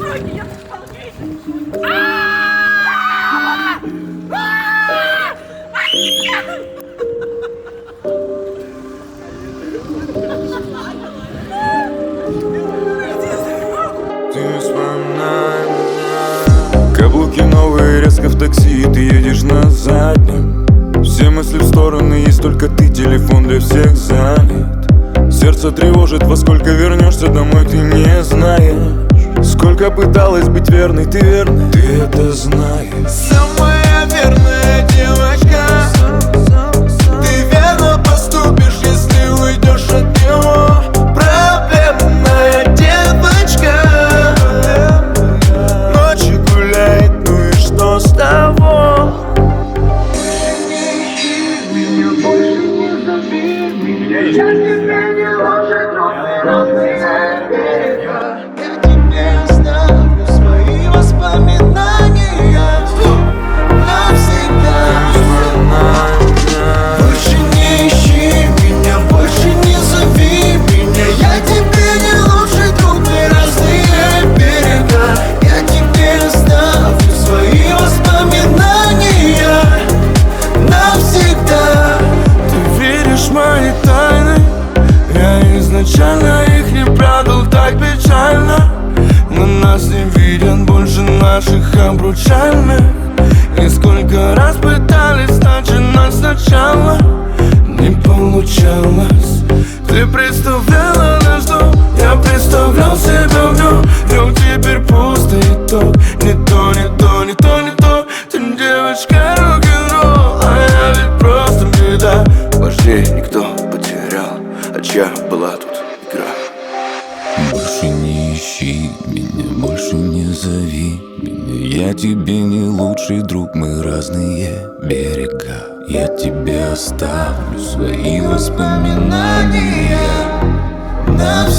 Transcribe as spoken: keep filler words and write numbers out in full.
дороги, я в исполнении. Ты вспоминай меня. Каблуки новые, резко в такси, и ты едешь на заднем. Все мысли в стороны, есть только ты, телефон для всех занят. Сердце тревожит, во сколько вернешься домой, ты не знаешь. Сколько пыталась быть верной, ты верной, ты это знаешь. Самая верная девочка, ты верно поступишь, если уйдешь от него. Проблемная девочка, ночью гуляет, ну и что с того? Меня больше не зови, меня я тебя не ложит, но разные берега. Я тебе оставлю свои воспоминания навсегда. Больше не ищи меня, больше не зови меня. Я тебе не лучший друг, мы разные берега. Я тебе оставлю свои воспоминания навсегда. Ты веришь в мои тайны? Я изначально их не прятал так печально. На нас не виден больше наших обручальных. И сколько раз пытались начинать сначала, не получалось. Ты представляла наш дом, я представлял себя в нем. Днем теперь пусто и ток. Не то, не то, не то, не то. Ты девочка рок-н-ролл, а я ведь просто беда. Вождей никто потерял, а чья была тут игра? Больше не ищи меня, больше не зови меня. Я тебе не лучший друг, мы разные берега. Я тебе оставлю свои воспоминания навсегда.